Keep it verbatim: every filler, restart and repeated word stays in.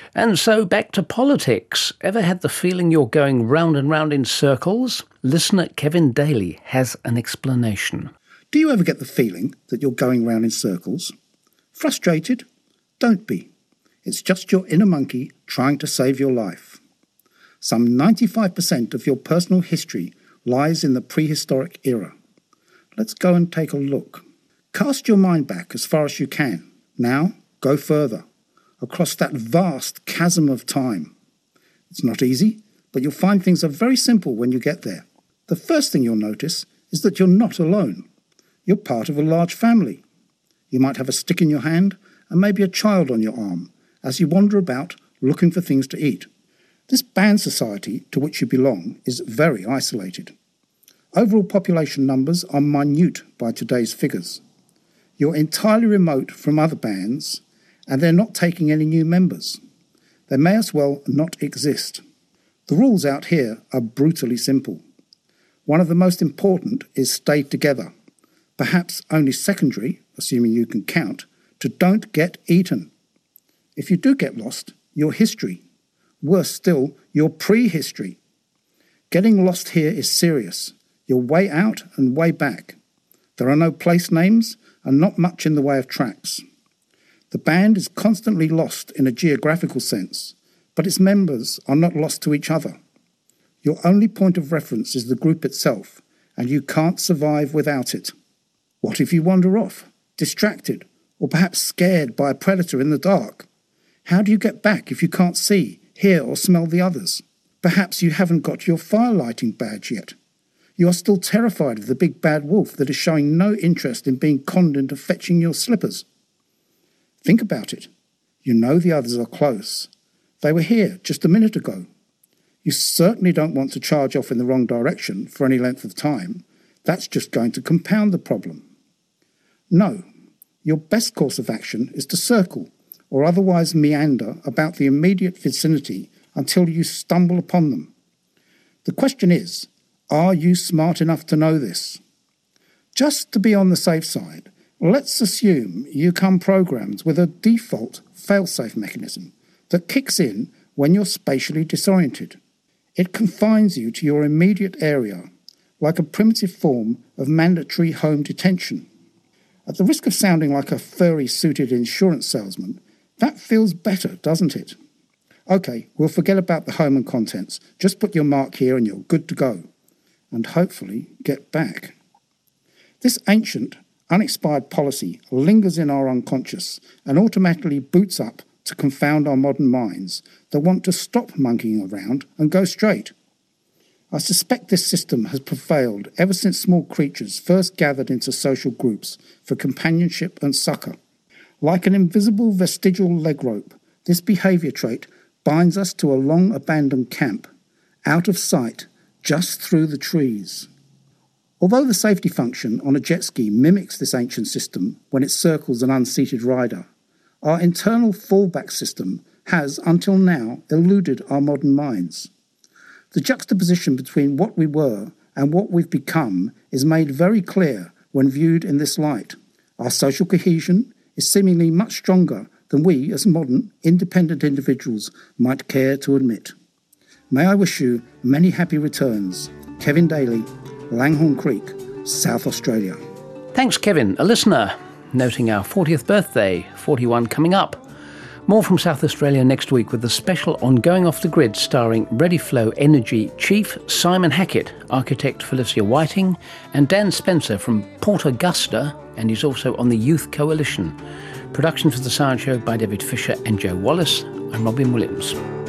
And so back to politics. Ever had the feeling you're going round and round in circles? Listener Kevin Daly has an explanation. Do you ever get the feeling that you're going round in circles? Frustrated? Don't be. It's just your inner monkey trying to save your life. Some ninety-five percent of your personal history lies in the prehistoric era. Let's go and take a look. Cast your mind back as far as you can. Now, go further, across that vast chasm of time. It's not easy, but you'll find things are very simple when you get there. The first thing you'll notice is that you're not alone. You're part of a large family. You might have a stick in your hand and maybe a child on your arm as you wander about looking for things to eat. This band society to which you belong is very isolated. Overall population numbers are minute by today's figures. You're entirely remote from other bands, and they're not taking any new members. They may as well not exist. The rules out here are brutally simple. One of the most important is stay together. Perhaps only secondary, assuming you can count, to don't get eaten. If you do get lost, you're history. Worse still, you're prehistory. Getting lost here is serious. You're way out and way back. There are no place names and not much in the way of tracks. The band is constantly lost in a geographical sense, but its members are not lost to each other. Your only point of reference is the group itself, and you can't survive without it. What if you wander off, distracted, or perhaps scared by a predator in the dark? How do you get back if you can't see, hear, or smell the others? Perhaps you haven't got your firelighting badge yet. You are still terrified of the big bad wolf that is showing no interest in being conned into fetching your slippers. Think about it. You know the others are close. They were here just a minute ago. You certainly don't want to charge off in the wrong direction for any length of time. That's just going to compound the problem. No, your best course of action is to circle or otherwise meander about the immediate vicinity until you stumble upon them. The question is, are you smart enough to know this? Just to be on the safe side, let's assume you come programmed with a default fail-safe mechanism that kicks in when you're spatially disoriented. It confines you to your immediate area, like a primitive form of mandatory home detention. At the risk of sounding like a furry-suited insurance salesman, that feels better, doesn't it? OK, we'll forget about the home and contents. Just put your mark here and you're good to go. And hopefully get back. This ancient, unexpired policy lingers in our unconscious and automatically boots up to confound our modern minds that want to stop monkeying around and go straight. I suspect this system has prevailed ever since small creatures first gathered into social groups for companionship and succour. Like an invisible vestigial leg rope, this behaviour trait binds us to a long-abandoned camp, out of sight, just through the trees. Although the safety function on a jet ski mimics this ancient system when it circles an unseated rider, our internal fallback system has, until now, eluded our modern minds. The juxtaposition between what we were and what we've become is made very clear when viewed in this light. Our social cohesion is seemingly much stronger than we, as modern, independent individuals, might care to admit. May I wish you many happy returns. Kevin Daly, Langhorne Creek, South Australia. Thanks, Kevin, a listener, noting our fortieth birthday, forty-one coming up. More from South Australia next week with a special on Going Off the Grid starring ReadyFlow Energy Chief Simon Hackett, architect Felicia Whiting, and Dan Spencer from Port Augusta, and he's also on the Youth Coalition. Production for The Science Show by David Fisher and Joe Wallace. I'm Robin Williams.